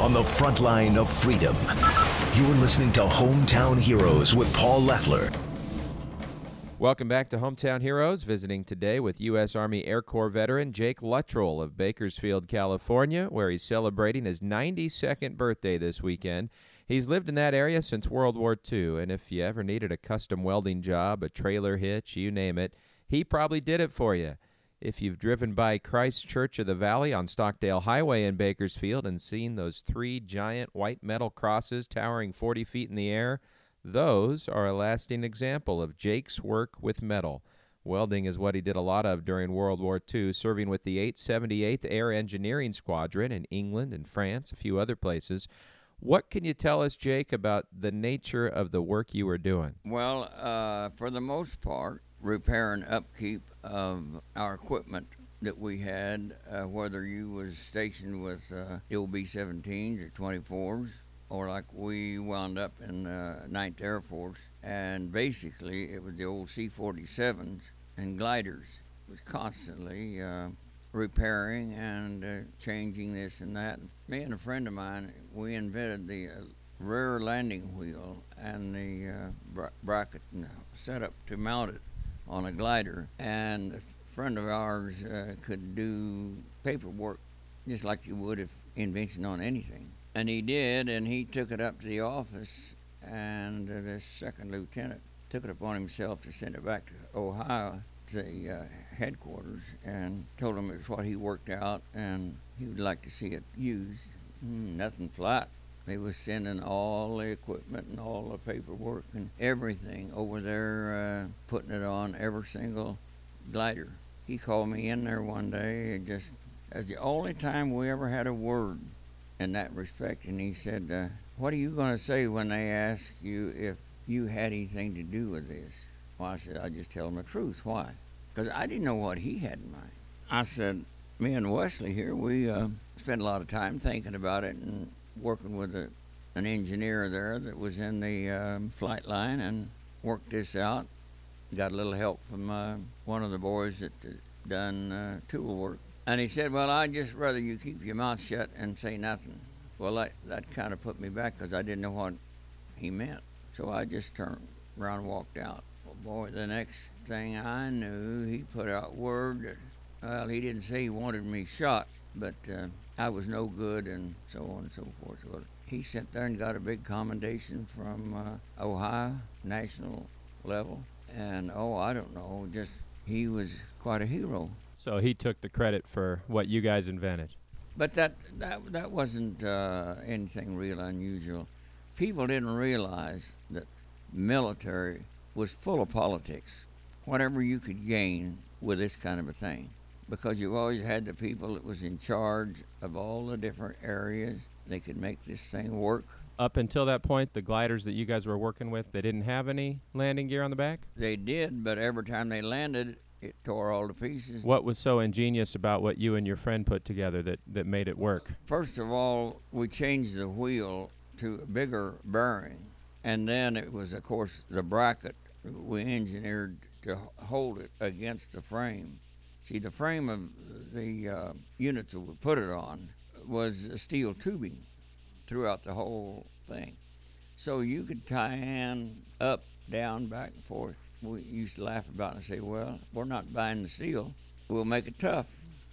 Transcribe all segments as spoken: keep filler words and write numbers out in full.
on the front line of freedom. You're listening to Hometown Heroes with Paul Leffler. Welcome back to Hometown Heroes, visiting today with U S. Army Air Corps veteran Jake Luttrell of Bakersfield, California, where he's celebrating his ninety-second birthday this weekend. He's lived in that area since World War Two, and if you ever needed a custom welding job, a trailer hitch, you name it, he probably did it for you. If you've driven by Christ Church of the Valley on Stockdale Highway in Bakersfield and seen those three giant white metal crosses towering forty feet in the air, those are a lasting example of Jake's work with metal. Welding is what he did a lot of during World War Two, serving with the eight seventy-eighth Air Engineering Squadron in England and France, a few other places. What can you tell us, Jake, about the nature of the work you were doing? Well, uh, for the most part, repair and upkeep of our equipment that we had, uh, whether you was stationed with uh, L B seventeens or twenty-fours, or like we wound up in uh, ninth Air Force, and basically it was the old C forty-sevens and gliders. It was constantly uh, repairing and uh, changing this and that. Me and a friend of mine, we invented the uh, rear landing wheel and the uh, bra- bracket and setup to mount it on a glider, and a friend of ours uh, could do paperwork just like you would if invention on anything. And he did, and he took it up to the office, and uh, the second lieutenant took it upon himself to send it back to Ohio, to the uh, headquarters, and told him it was what he worked out, and he would like to see it used. Mm, nothing flat. They was sending all the equipment and all the paperwork and everything over there, uh, putting it on every single glider. He called me in there one day, and just, that's the only time we ever had a word in that respect, and he said, uh, what are you going to say when they ask you if you had anything to do with this? Well, I said, I just tell them the truth. Why? Because I didn't know what he had in mind. I said, me and Wesley here, we uh, spent a lot of time thinking about it and working with a, an engineer there that was in the um, flight line and worked this out. Got a little help from uh, one of the boys that uh, done uh, tool work. And he said, well, I'd just rather you keep your mouth shut and say nothing. Well, that, that kind of put me back because I didn't know what he meant. So I just turned around and walked out. Well, boy, the next thing I knew, he put out word that, well, he didn't say he wanted me shot, but uh, I was no good and so on and so forth. Well, he sat there and got a big commendation from uh, Ohio, national level. And, oh, I don't know, just he was quite a hero. So he took the credit for what you guys invented. But that that, that wasn't uh, anything real unusual. People didn't realize that military was full of politics, whatever you could gain with this kind of a thing. Because you always had the people that was in charge of all the different areas. They could make this thing work. Up until that point, the gliders that you guys were working with, they didn't have any landing gear on the back? They did, but every time they landed, it tore all to pieces. What was so ingenious about what you and your friend put together that, that made it work? First of all, we changed the wheel to a bigger bearing. And then it was, of course, the bracket we engineered to hold it against the frame. See, the frame of the uh, units that we put it on was steel tubing throughout the whole thing. So you could tie in up, down, back and forth. We used to laugh about it and say, well, we're not buying the steel, we'll make it tough.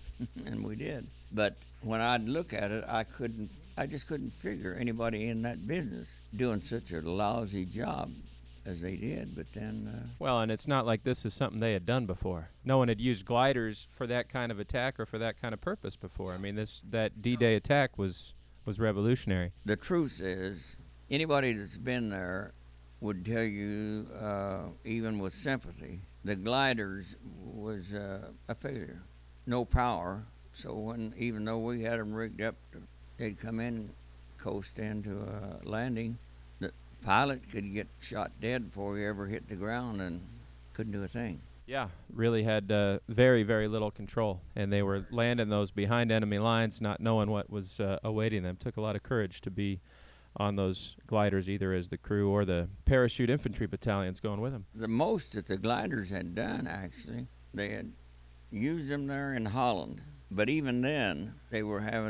And we did. But when I'd look at it, I couldn't, I just couldn't figure anybody in that business doing such a lousy job as they did. But then... Uh, well, and it's not like this is something they had done before. No one had used gliders for that kind of attack or for that kind of purpose before. I mean, this that D-Day attack was, was revolutionary. The truth is, anybody that's been there would tell you, uh, even with sympathy, the gliders was uh, a failure. No power. So when, even though we had them rigged up, to, they'd come in, coast into a landing. The pilot could get shot dead before he ever hit the ground and couldn't do a thing. Yeah, really had uh, very, very little control. And they were landing those behind enemy lines, not knowing what was uh, awaiting them. Took a lot of courage to be on those gliders, either as the crew or the parachute infantry battalions going with them. The most that the gliders had done, actually, they had used them there in Holland. But even then, they were having this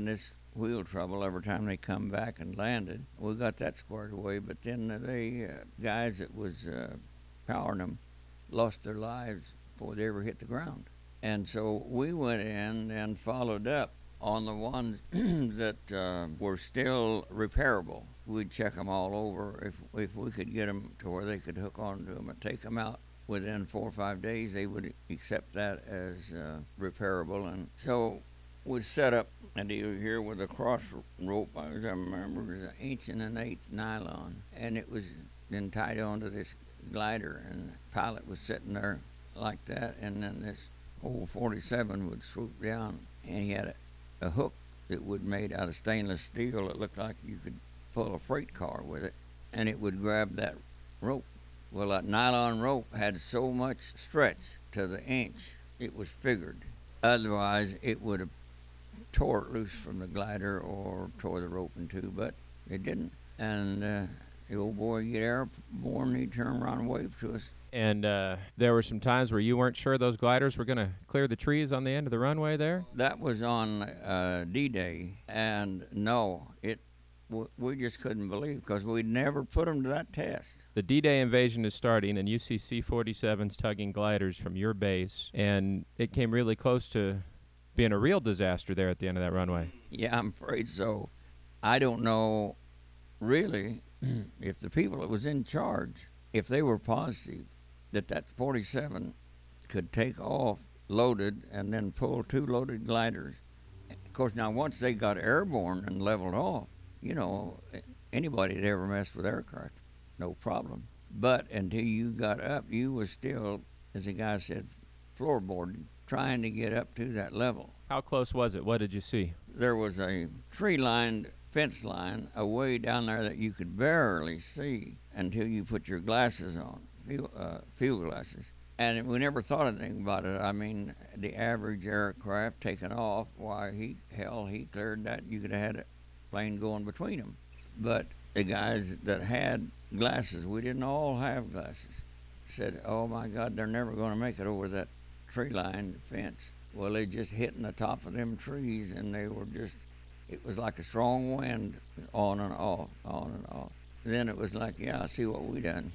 wheel trouble every time they come back and landed. We got that squared away, but then the uh, guys that was uh, powering them lost their lives before they ever hit the ground. And so we went in and followed up on the ones that uh, were still repairable. We'd check them all over. If if we could get them to where they could hook onto them and take them out within four or five days, they would accept that as uh, repairable. And so we set up a deal here with a cross rope, as I remember, it was an inch and an eighth nylon, and it was then tied onto this glider, and the pilot was sitting there like that, and then this old forty-seven would swoop down, and he had a, a hook that would made out of stainless steel that looked like you could pull a freight car with it, and it would grab that rope. Well, that nylon rope had so much stretch to the inch, it was figured. Otherwise, it would have tore it loose from the glider or tore the rope in two, but it didn't. And uh, the old boy get airborne, he'd turn around and wave to us. And uh, there were some times where you weren't sure those gliders were going to clear the trees on the end of the runway there? That was on uh, D-Day, and no, it w- we just couldn't believe, because we'd never put them to that test. The D-Day invasion is starting, and you see C forty-sevens tugging gliders from your base, and it came really close to being a real disaster there at the end of that runway. Yeah, I'm afraid so. I don't know, really, if the people that was in charge, if they were positive that that forty-seven could take off loaded and then pull two loaded gliders. Of course, now once they got airborne and leveled off, you know, anybody that ever messed with aircraft, no problem. But until you got up, you was still, as the guy said, floorboarding, trying to get up to that level. How close was it? What did you see? There was a tree-lined fence line away down there that you could barely see until you put your glasses on, field, uh, field glasses. And we never thought anything about it. I mean, the average aircraft taking off, why, he hell, he cleared that. You could have had a plane going between them. But the guys that had glasses, we didn't all have glasses, said, oh, my God, they're never going to make it over that tree-lined fence. Well, they just hitting the top of them trees, and they were just, it was like a strong wind on and off, on and off. Then it was like, yeah, I see what we done.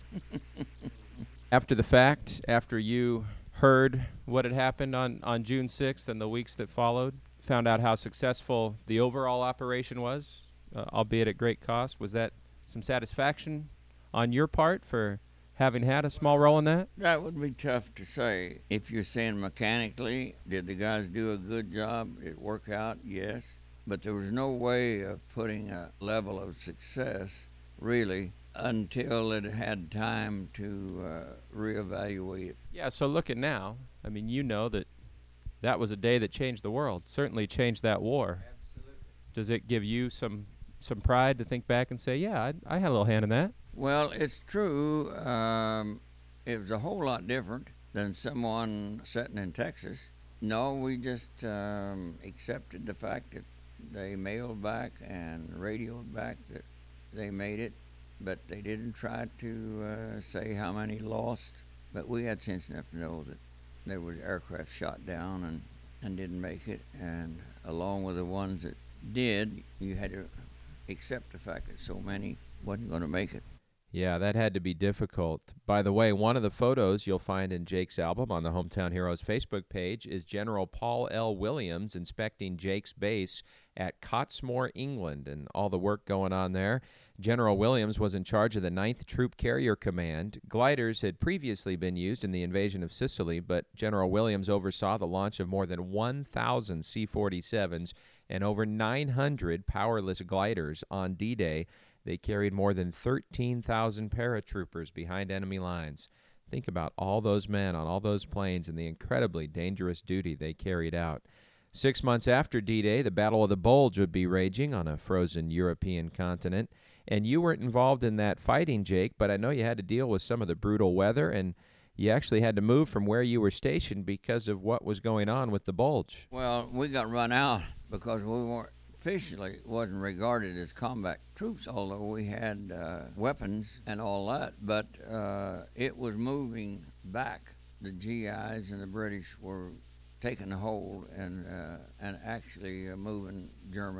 After the fact, after you heard what had happened on, on June sixth and the weeks that followed, found out how successful the overall operation was, uh, albeit at great cost, was that some satisfaction on your part for having had a small role in that? That would be tough to say. If you're saying mechanically, did the guys do a good job? Did it work out? Yes. But there was no way of putting a level of success, really, until it had time to uh, reevaluate it. Yeah, so look at now. I mean, you know that that was a day that changed the world, certainly changed that war. Absolutely. Does it give you some some pride to think back and say, yeah, I, I had a little hand in that? Well, it's true. Um, it was a whole lot different than someone sitting in Texas. No, we just um, accepted the fact that they mailed back and radioed back that they made it, but they didn't try to uh, say how many lost. But we had sense enough to know that there was aircraft shot down and, and didn't make it, and along with the ones that did, you had to accept the fact that so many wasn't going to make it. Yeah, that had to be difficult. By the way, one of the photos you'll find in Jake's album on the Hometown Heroes Facebook page is General Paul L. Williams inspecting Jake's base at Cottesmore, England, and all the work going on there. General Williams was in charge of the ninth Troop Carrier Command. Gliders had previously been used in the invasion of Sicily, but General Williams oversaw the launch of more than one thousand C forty-sevens and over nine hundred powerless gliders on D-Day. They carried more than thirteen thousand paratroopers behind enemy lines. Think about all those men on all those planes and the incredibly dangerous duty they carried out. Six months after D-Day, the Battle of the Bulge would be raging on a frozen European continent. And you weren't involved in that fighting, Jake, but I know you had to deal with some of the brutal weather, and you actually had to move from where you were stationed because of what was going on with the Bulge. Well, we got run out because we weren't officially wasn't regarded as combat troops, although we had uh, weapons and all that. But uh, it was moving back. The G Is and the British were taking hold and uh, and actually uh, moving Germans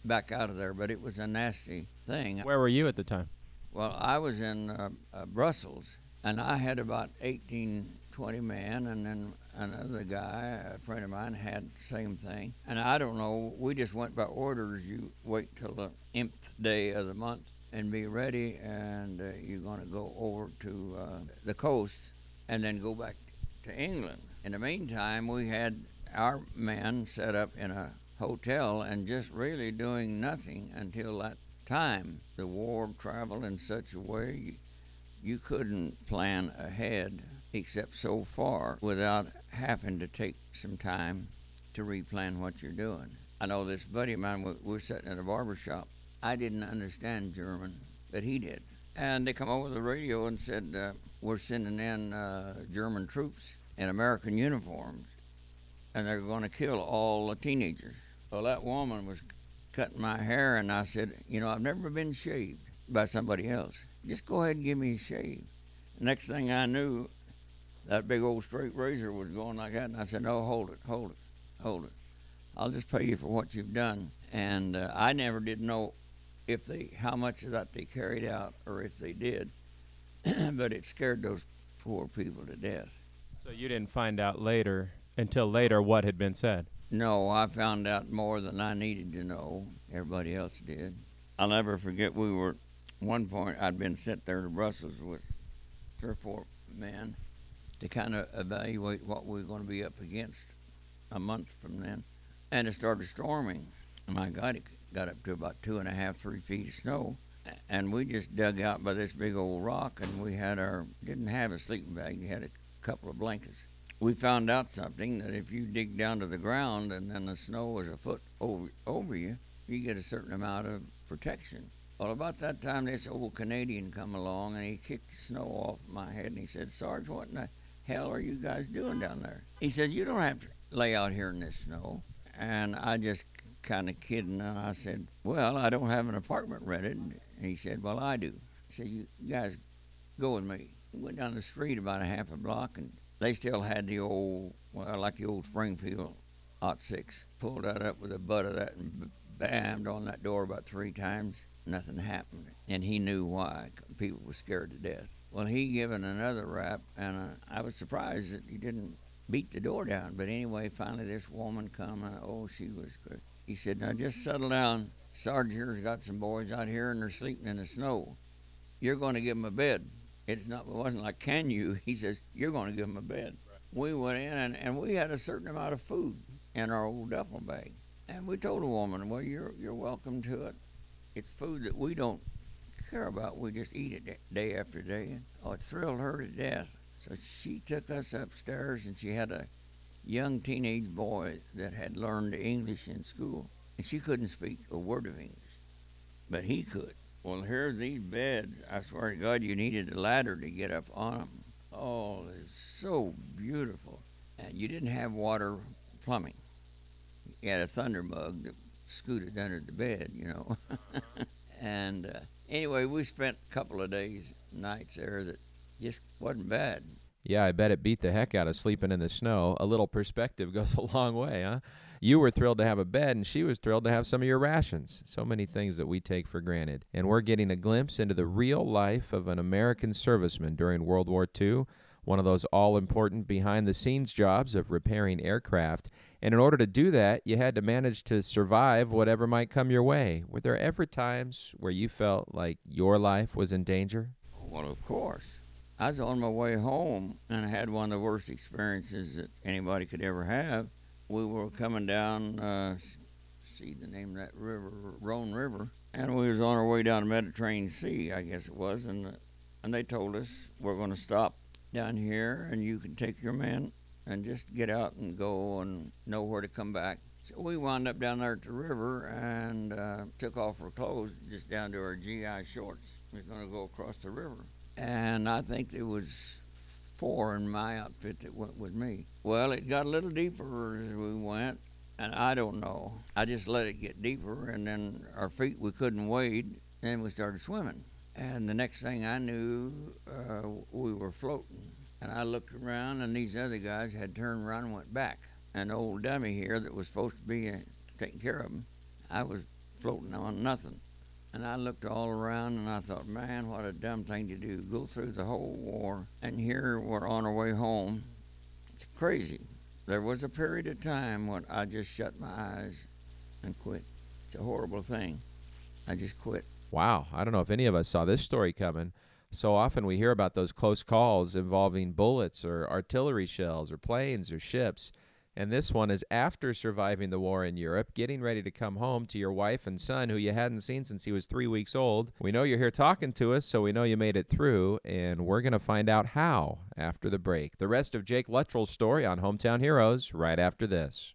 back out of there, but it was a nasty thing. Where were you at the time? Well, I was in uh, uh, Brussels, and I had about eighteen, twenty men, and then another guy, a friend of mine, had the same thing. And I don't know, we just went by orders. You wait till the nth day of the month and be ready, and uh, you're going to go over to uh, the coast and then go back to England. In the meantime, we had our men set up in a hotel and just really doing nothing until that time. The war traveled in such a way you, you couldn't plan ahead except so far without having to take some time to replan what you're doing. I know this buddy of mine, we were sitting in a barber shop. I didn't understand German, but he did. And they come over the radio and said, uh, we're sending in uh, German troops in American uniforms, and they're going to kill all the teenagers. Well, that woman was cutting my hair, and I said, you know, I've never been shaved by somebody else. Just go ahead and give me a shave. Next thing I knew, that big old straight razor was going like that, and I said, no, hold it, hold it, hold it. I'll just pay you for what you've done. And uh, I never did know if they, how much of that they carried out or if they did, but it scared those poor people to death. So you didn't find out later, until later, what had been said? No, I found out more than I needed to know. Everybody else did. I'll never forget, we were, one point, I'd been sent there to Brussels with three or four men to kind of evaluate what we were going to be up against a month from then. And it started storming. My God, it got up to about two and a half, three feet of snow. And we just dug out by this big old rock, and we had our, didn't have a sleeping bag, we had a couple of blankets. We found out something, that if you dig down to the ground and then the snow is a foot over, over you, you get a certain amount of protection. Well, about that time, this old Canadian come along, and he kicked the snow off my head, and he said, Sarge, what in the hell are you guys doing down there? He says, you don't have to lay out here in this snow. And I just kind of kidding, and I said, well, I don't have an apartment rented. And he said, well, I do. He said, you guys go with me. We went down the street about a half a block, and they still had the old, well, like the old Springfield Ot six. Pulled that up with the butt of that and bammed on that door about three times. Nothing happened. And he knew why. People were scared to death. Well, he given another rap, and uh, I was surprised that he didn't beat the door down. But anyway, finally this woman come, and oh, she was good. He said, now just settle down. Sarge here's got some boys out here, and they're sleeping in the snow. You're going to give them a bed. It's not, it wasn't like, can you? He says, you're going to give them a bed. Right. We went in, and, and we had a certain amount of food in our old duffel bag. And we told the woman, well, you're you're welcome to it. It's food that we don't care about. We just eat it day after day. Oh, it thrilled her to death. So she took us upstairs, and she had a young teenage boy that had learned English in school. And she couldn't speak a word of English, but he could. Well, here's these beds. I swear to God, you needed a ladder to get up on them. Oh, it's so beautiful. And you didn't have water plumbing. You had a thunder mug that scooted under the bed, you know. And uh, anyway, we spent a couple of days, nights there that just wasn't bad. Yeah, I bet it beat the heck out of sleeping in the snow. A little perspective goes a long way, huh? You were thrilled to have a bed, and she was thrilled to have some of your rations. So many things that we take for granted. And we're getting a glimpse into the real life of an American serviceman during World War Two, one of those all-important behind-the-scenes jobs of repairing aircraft. And in order to do that, you had to manage to survive whatever might come your way. Were there ever times where you felt like your life was in danger? Well, of course. I was on my way home, and I had one of the worst experiences that anybody could ever have. We were coming down, uh, see the name of that river, Rhone River, and we was on our way down the Mediterranean Sea, I guess it was, and uh, and they told us, we're going to stop down here, and you can take your men and just get out and go and know where to come back. So we wound up down there at the river and uh, took off our clothes just down to our G I shorts. We were going to go across the river. And I think there was four in my outfit that went with me. Well, it got a little deeper as we went, and I don't know. I just let it get deeper, and then our feet, we couldn't wade, and we started swimming. And the next thing I knew, uh, we were floating. And I looked around, and these other guys had turned around and went back. And old dummy here that was supposed to be uh, taking care of them, I was floating on nothing. And I looked all around and I thought, man, what a dumb thing to do. Go through the whole war, and here we're on our way home. It's crazy. There was a period of time when I just shut my eyes and quit. It's a horrible thing. I just quit. Wow. I don't know if any of us saw this story coming. So often we hear about those close calls involving bullets or artillery shells or planes or ships. And this one is after surviving the war in Europe, getting ready to come home to your wife and son who you hadn't seen since he was three weeks old. We know you're here talking to us, so we know you made it through, and we're going to find out how after the break. The rest of Jake Luttrell's story on Hometown Heroes right after this.